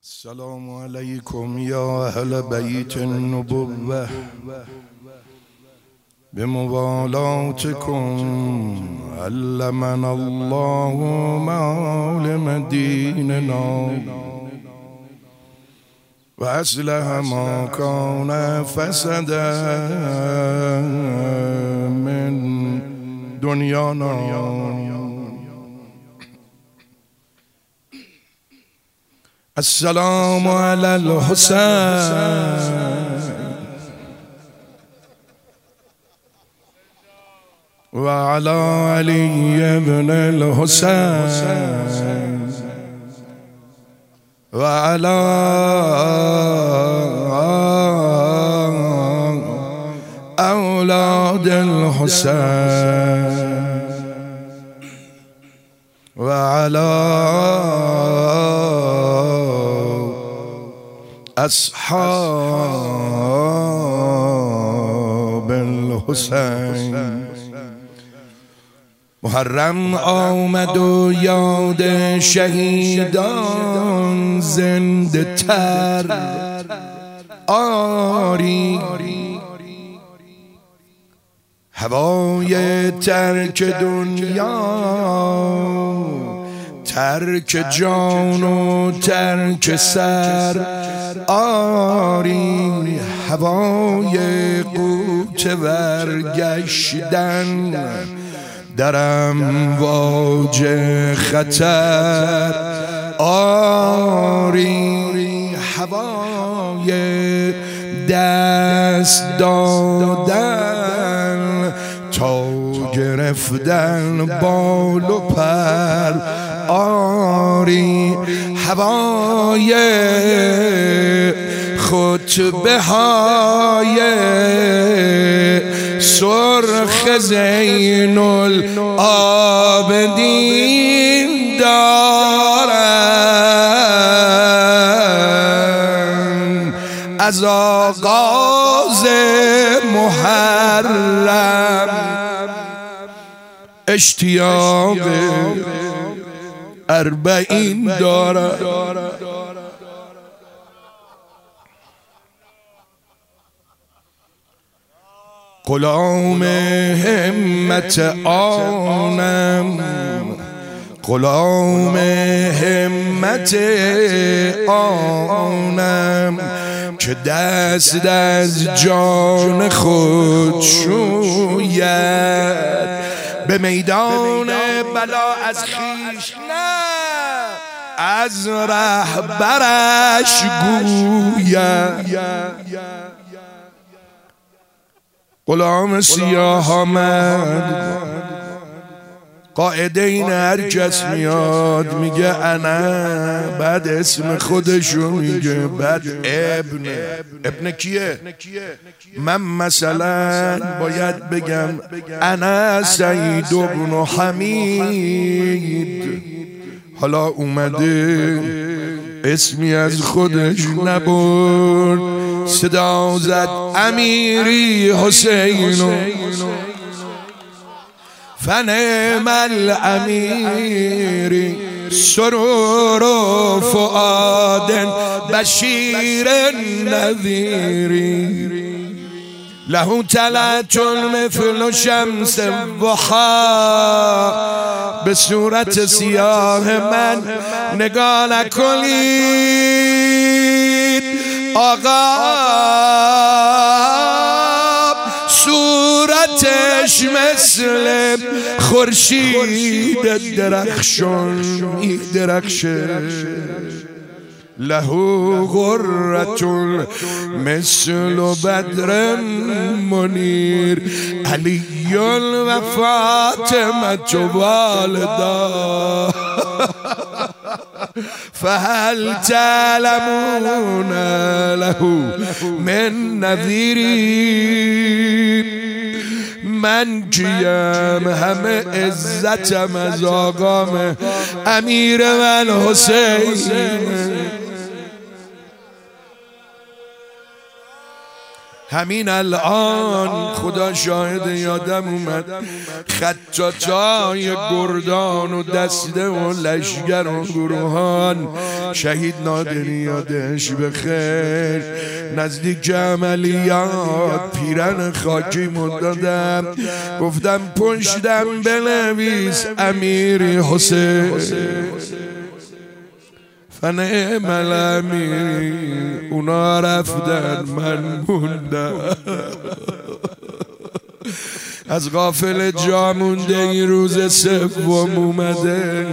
السلام عليكم يا أهل بيت النبوة بموالاتكم علمنا الله معالم ديننا وأصلح ما كان فسدا من دنيانا. السلام على الحسين وعلى علي بن الحسين وعلى أولاد الحسين وعلى أصحاب الحسين. محرم آمد و یاد شهیدان زنده تر آری، هوای ترک دنیا، ترک جان و ترک سر آری، هوای قوت برگشتن در امواج خطر آری، هوای دست دادن تا گرفتن بال و پر آری، هوای خطبه های سرخ زین العابدین دارن از آغاز محرم، اشتیاق اربعین دارد. غلام همت آنم، غلام همت آنم که دست از جان خود شوید، به میدان بلا از خویش نه از رهبرش گوید. غلام سیاه آمد، قاعده این هر کس میاد میگه انا، بعد اسم خودشو میگه، بعد ابن کیه؟ من مثلا باید بگم انا سعید ابن حمید. حالا اومده اسمی از خودش نبرد، صدا زد امیری حسینو، فنعم الامیری سرور و فؤاد بشیر نذیری، له طلعت مثل شمس الضحی. به صورت سیاه من نگاه نکنید آقا، صورتش مثل خورشید درخشان می‌درخشه، له غرة مثل بدر منیر، علی و فاطمة والدا. فهل تعلمون له من نذیری؟ من کیم همه عزتم از آقام امیر من حسین. همین الان خدا شاهد یادم اومد خطاطای گردان و دسته و لشگر و گروهان شهید نادری یادش بخیر نزدیک عملیات پیرن خاکی دادم گفتم پشتم بنویس امیری حسین فنعم الامیر اونا رفتن من موندم از غافل جا مونده این روز سوم اومده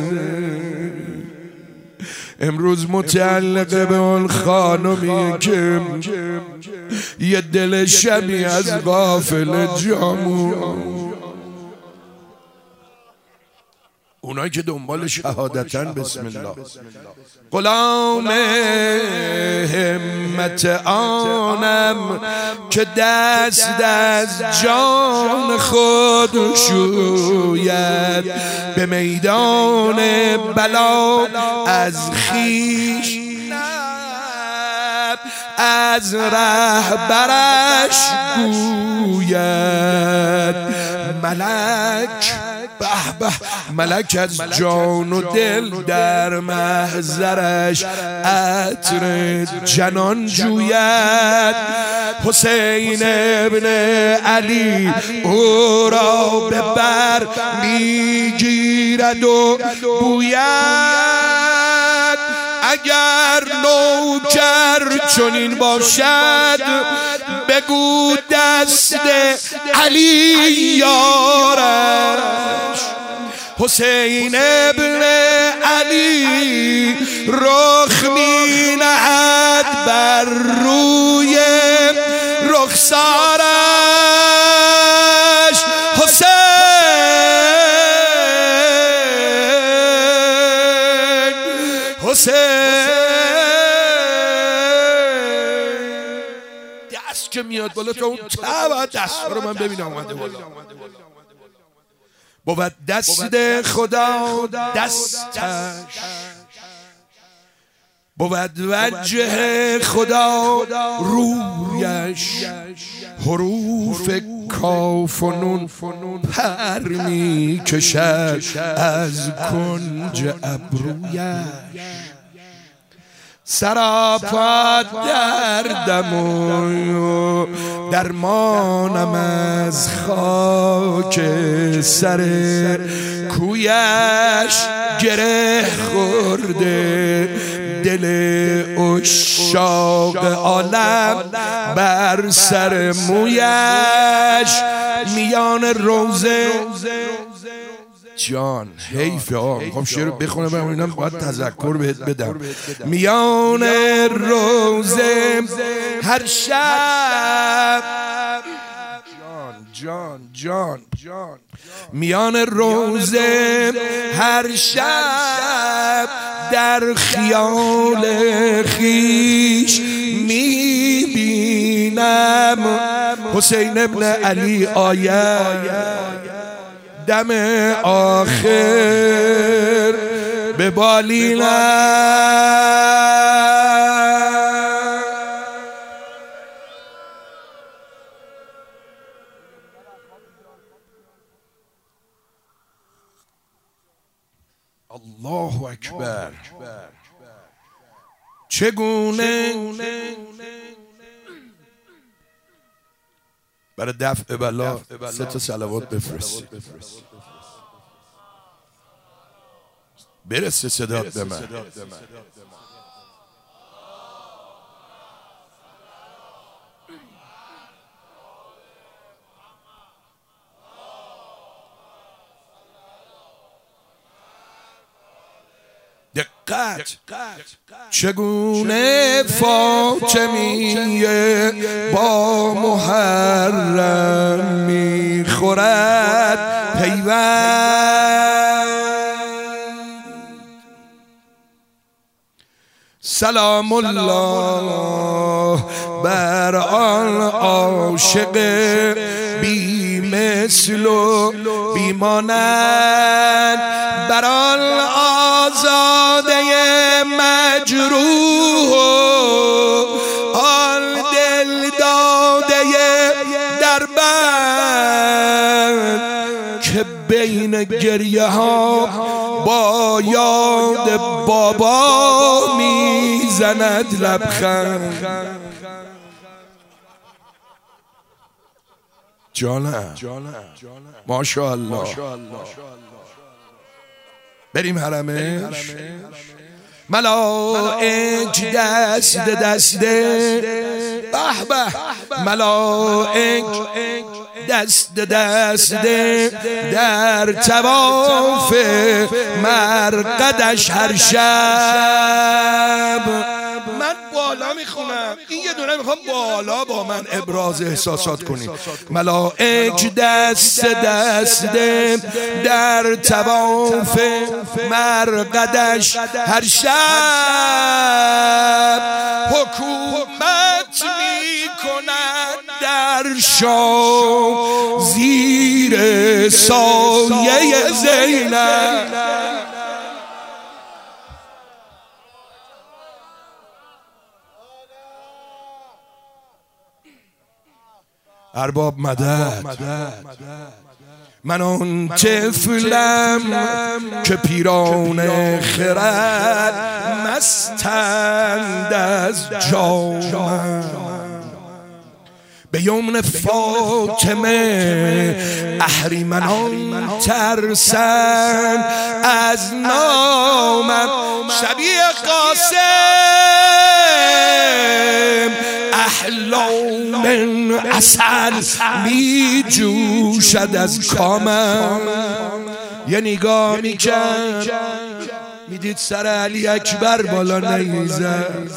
امروز متعلق به اون خانمی که یه دل شبی از غافل جا مونده اونایی که دنبال شهادتن بسم الله غلام همت آنم که دست از جان خود شوید به میدان بلا از خویش از رهبرش گوید ملک به به ملک از جان و دل در محضرش عطر جنان جوید حسین ابن علی او را به بر میگیرد و بوید اگر نوکر چنین باشد بگو دست علی یارش حسین ابن علی رخ می نهد بر روی رخسارش حسین دست که میاد بالا تا اون دست رو من ببینم اومده بالا بود دست خدا دستش بود وجه خدا رویش حروف کاف و نون پر می کشد از کنج ابرویش سراپا دردم و درمانم از خاک سر کویش گره خورده دل عشاق عالم بر سر مویش میان روزه جان حیفه ها خب شعر بخونه برم اینم باید تذکر بهت بدم میان روزه هر شب جان میان روزه هر شب در خیال خیش میبینم حسین ابن علی آید دم آخر به بالینم الله اکبر چگونه برای دفع بلا 3 تا صلوات بفرستید برسه صدات به من دقت چگونه فاطمیه با محرم میخورد پیوند سلام الله بر آن عاشق بی مثل و بی مانند بر آن آزاده مجروح آن دل داده گریه ها با یاد بابا میزند لبخند. جانم ماشاءالله. بریم حرمش. ملائک دست دسته، به به، ملائک دست دسته در طواف مرقدش هر شب. من بالا میخونم، این یه دونه میخوام بالا با من ابراز احساسات کنیم. ملائک دست دسته در طواف مرقدش هر شب، حکومت میکند در شام زیر سایه زینب. ارباب مدد. من آن طفلم که پیران خرد مستند از جامم، به یمن فاطمه اهریمنان ترسند از نامم، شبیه قاسم احلام عسل می جوشد از کامم. یه نگاه میکرد میدید سر علی اکبر بالا نیزد،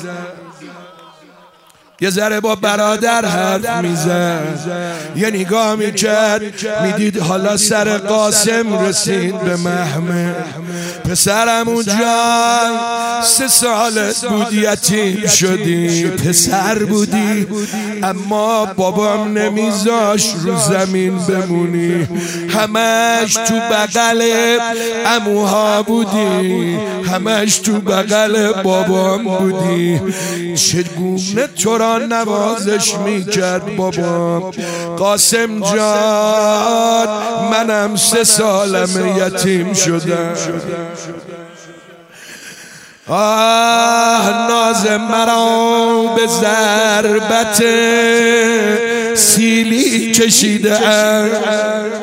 یه ذره با برادر حرف میزد، یه نگاه میکرد میدید حالا سر قاسم رسید به محمد. پسرمون جان 3 سالت بود یتیم شدی، پسر بودی اما بابام نمیذاش رو زمین بمونی، همش تو بغل عموها بودی، همش تو بغل بابام بودی. چگونه تو را نوازش میکرد بابام. قاسم جان منم 3 سالم یتیم شدم. آه ناز مرا به ضربت سیلی کشیده ام،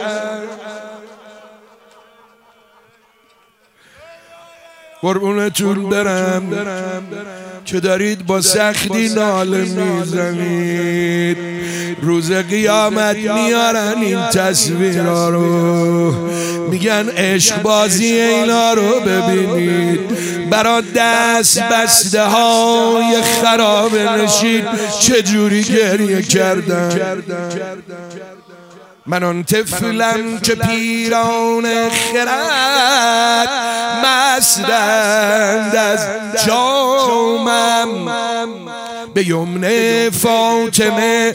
قربونتون برم که دارید با سختی ناله میزنید. روز قیامت میارن این تصویرها رو، میگن عشق بازی اینا رو ببینید. برا دست بسته های خراب نشید چجوری گریه کردن. من آن طفلم که پیران خرد مستند از جامم، به یمن فاطمه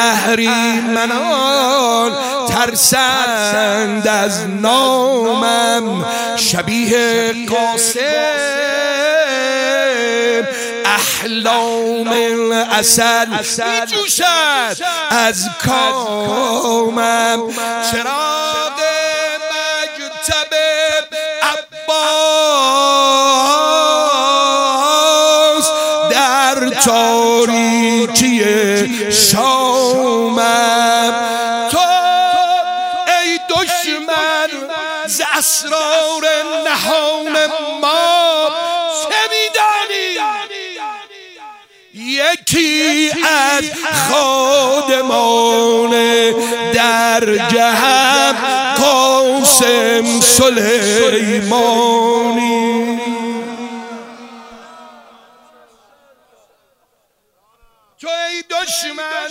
اهریمنان ترسند از نامم، شبیه قاسم احلام العسل می جوشد از کامم. چراغ مکتب عباس در تاریکی شامم. تو ای دشمن ز اسرار نهان ما چه میدانی؟ یکی از خادمان درگهم قاسم سلیمانی. تو ای دشمن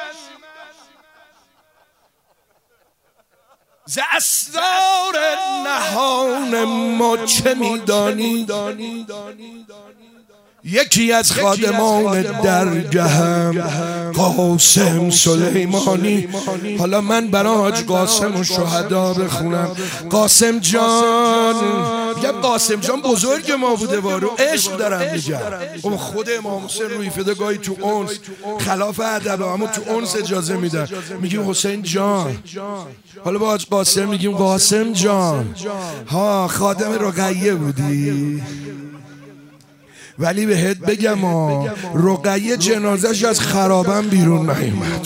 ز اسرار نهان ما چه میدانی؟ یکی از خادمان درگهم قاسم سلیمانی. حالا من برای حاج قاسم و شهدا بخونم. قاسم جان، میگم قاسم جان بزرگ ما بوده، وارو عشق دارم میگم. خود امام حسین روی فدا گاهی تو اونس خلاف ادب اما تو اونس اجازه میدن میگیم حسین جان. حالا با حاج قاسم میگیم قاسم جان. ها خادم رقیه بودی، ولی بهت بگم رقیه جنازش از خرابم بیرون نیومد،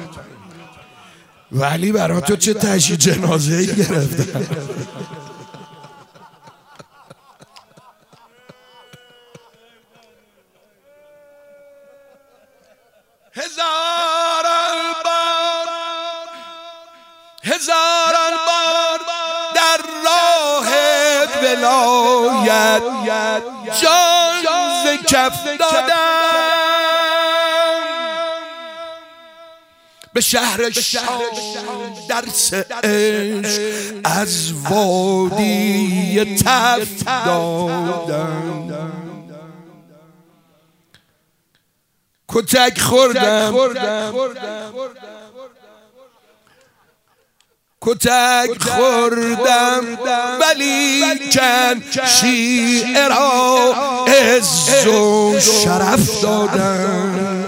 ولی برای تو چه تشییع جنازه‌ای گرفتن. هزاران بار در راه ولایت جان ز کف دادم، به شهر شام درس عشق از وادی تف دادم. کتک خوردم ولی کن شیعه را عز و شرف دادم.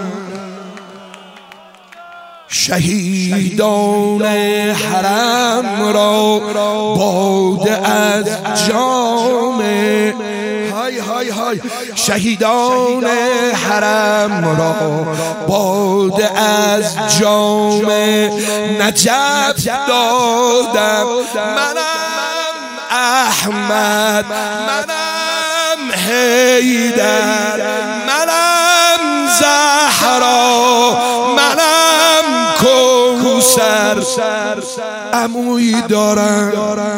شهیدان حرم را باده از جام، های های های، شهیدان حرم را باده از جام نجف دادم. منم احمد، منم حیدر، منم زهرا، منم کوثر. عمویی دارم،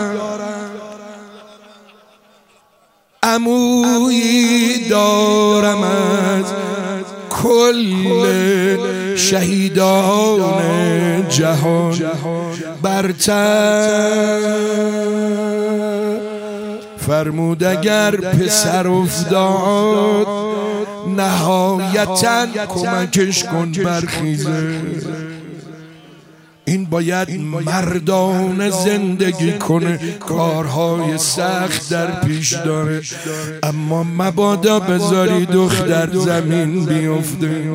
عمویی دارم از کل شهیدان جهان برتر. فرمود اگر پسر افتاد نهایتاً کمکش کن برخیزه. این باید مردانه زندگی کنه، کارهای سخت در پیش داره، اما مبادا بذاری دختر زمین بیفته.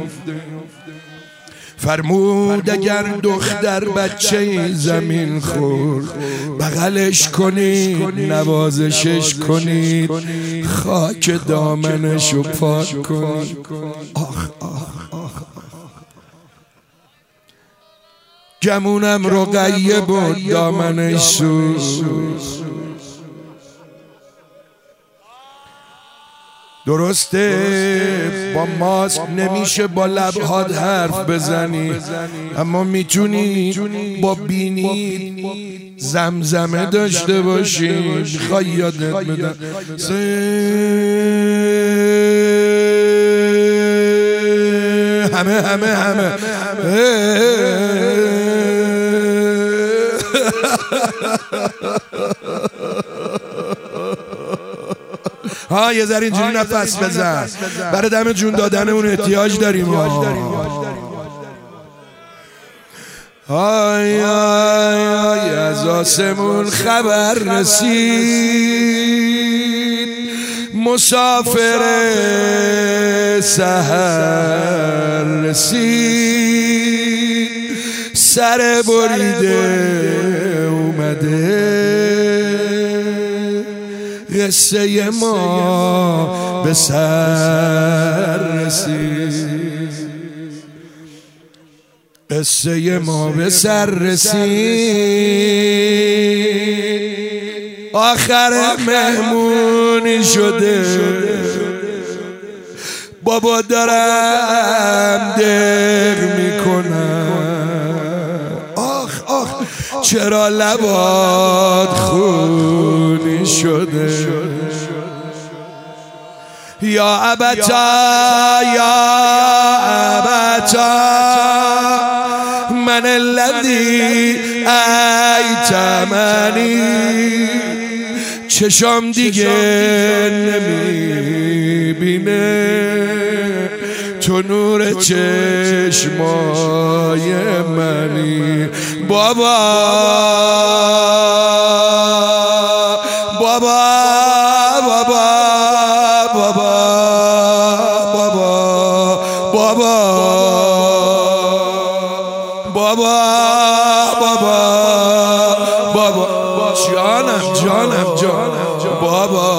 فرمود اگر دختر بچه زمین خورد بغلش کنید، نوازشش کنید، خاک دامنشو پاک کنید. آخ آخ آخ، گمونم رقیه بود دامنش سوز. درسته با ماسک نمیشه با لبهات حرف بزنی، اما میتونی با بینی زمزمه داشته باشی. میخوای یادت بدم همه ها یه ذره اینجوری نفس بزن، برای دم جون دادن اون احتیاج داریم. آی آی از آسمون خبر رسید، مسافر سحر رسید، سر بریده اومده، قصه ما به سر رسید، قصه ما به سر رسید. آخر مهمونی شده، بابا دارم دق میکنم. آخ آخ چرا لبات خونی شده. یا ابتا یا ابتا من الذی ایتمنی، چشام دیگه نمی میبینه تو نور چشمای منی بابا بابا بابا بابا بابا بابا بابا بابا بابا جانم جانم جانم بابا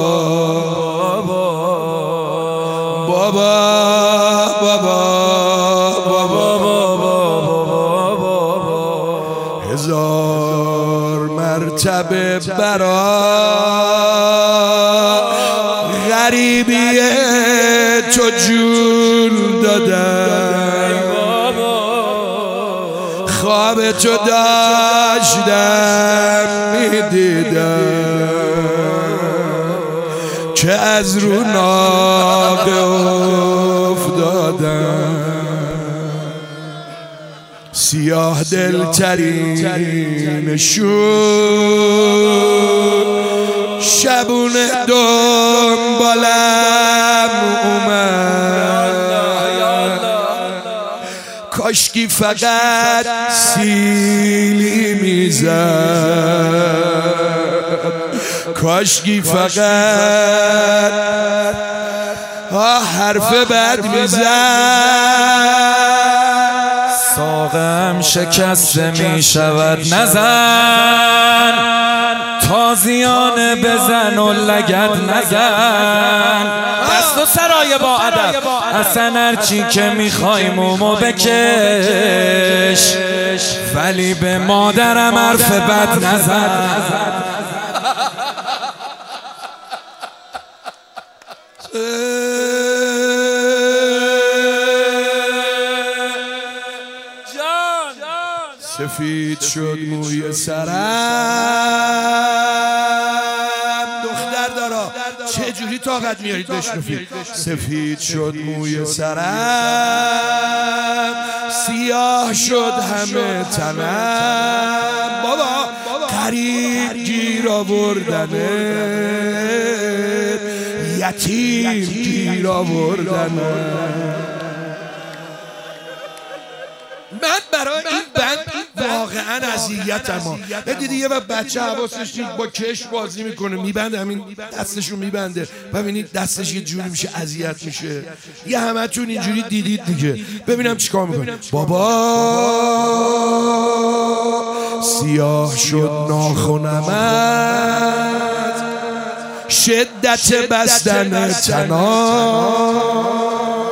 بابا بابا بابا هزار مرتبه برا غریبی تو جون دادم خواب تو داشتم میدیدم که از رو ناقه افتادم سیاه دلترین شبونه دنبالم اومد کاشکی فقط سیلی میزد کاشکی فقط حرف بد میزد ساقم شکسته میشود نزن تازیانه بزن و لگد نزن دست و سرای با ادب اصلا هرچی که میخوای مومو بکش ولی به مادرم حرف بد نزن سفید شد موی سرم دختر دارا چه جوری طاقت میارید بشنفید سفید شد موی سرم سیاه شد همه تنم بابا غریب گیر آوردنه یتیم گیر آوردنه من برای این بند واقعا اذیتم. دیدی یه بچه حواسش با کش بازی میکنه میبنده همین دستشو میبنده ببینید دستش یه جوری میشه اذیت میشه یه همتون اینجوری دیدید دیگه ببینم چیکار میکنه بابا سیاه شد ناخنمت شدت بستن تنام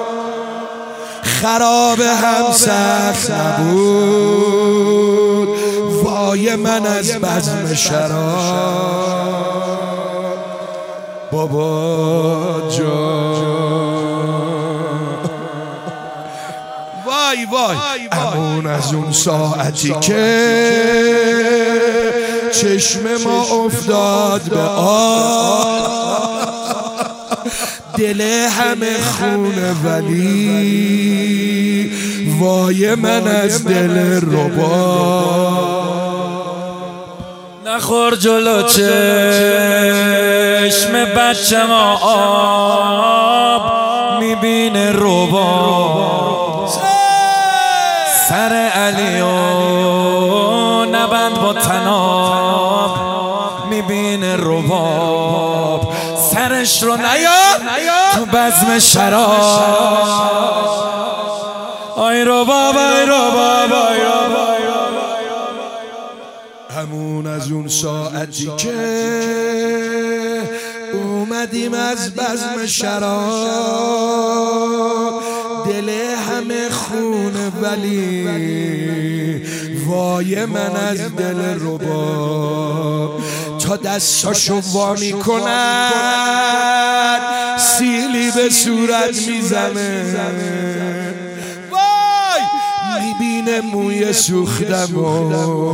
خراب هم سخت نبود وای من از بزم شراب بابا جان وای وای امون از اون ساعتی که چشم ما افتاد به آب دل همه خونه ولی وای من از دل رباب نخور جلو چشم بچه ما آب میبینه رباب سر علی و نبند با تناب میبینه رباب سرش رو نیار تو بزم شراب آی رباب آی رباب آی رباب همون از اون ساعتی که اومدیم از بزم شراب دل همه خونه ولی وای من از دل رباب تا دستاشو وا میکند سیلی به صورت میزنه وای میبینه موی سوختم و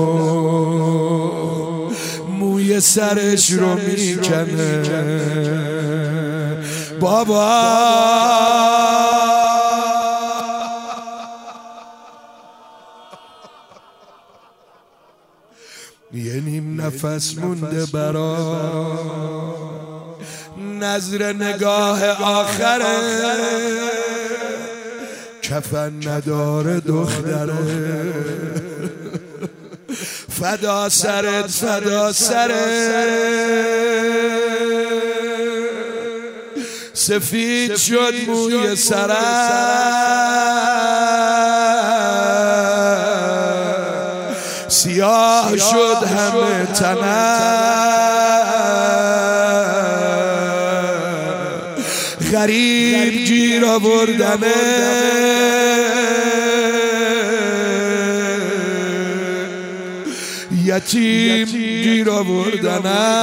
موی سرش رو میکنه بابا یه نیم نفس مونده برا نظر نگاه آخره کفن نداره دختره فدا سرت فدا سفید شد موی سرت سیاه شد همه تنت غریب گیر آوردنه یتیم گیر آوردنه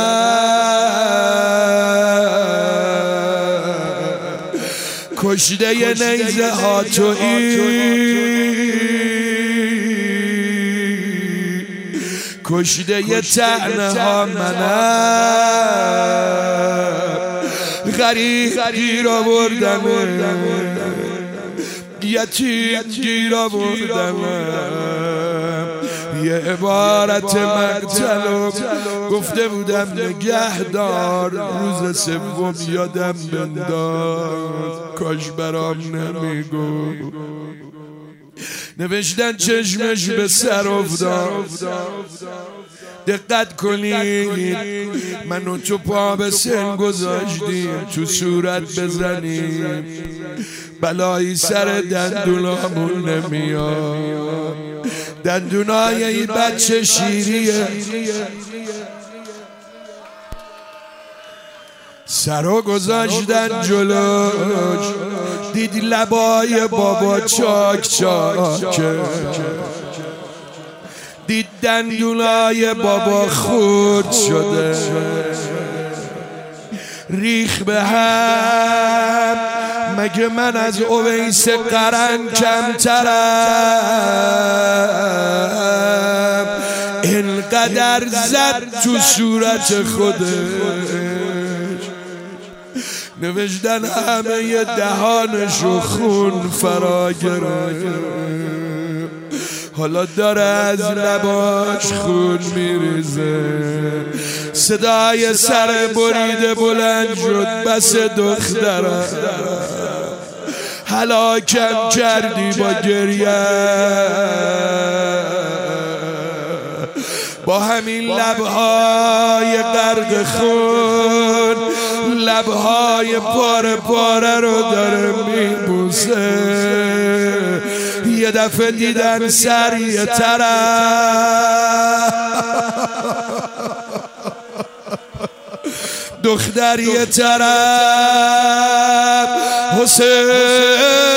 کشته ی نیزه ها تویی کشته ی طعنه ها منم غریب گیر آوردنه یتیم گیر آوردنه یه عبارت مقتلم گفته بودم نگهدار روز سوم یادم بنداز کاش برام نمیگو نوشتن چشمش به سر افتاد دقت کنید منو تو پا به سن گذاشتیم تو صورت بزنیم بلایی سر دندونامون نمیاد دندونای این بچه شیریه سرو گذاشتن جلوش دیدی لبای بابا چاک چاکه دید دندونای بابا خورد شده ریخ به هم مگه من از اویس قرن کمترم اینقدر زد تو صورت خودش نوشتن همه ی دهانشو خون فرا گرفت حالا داره از لباش خون میریزه صدای سر بریده بلند شد بس دخترم هلاکم کردی با گریه با همین لبهای غرق خون لبهای پاره پاره رو داره میبوسه یه دفعه دیدن سر یه طرف دختر یه طرف حسین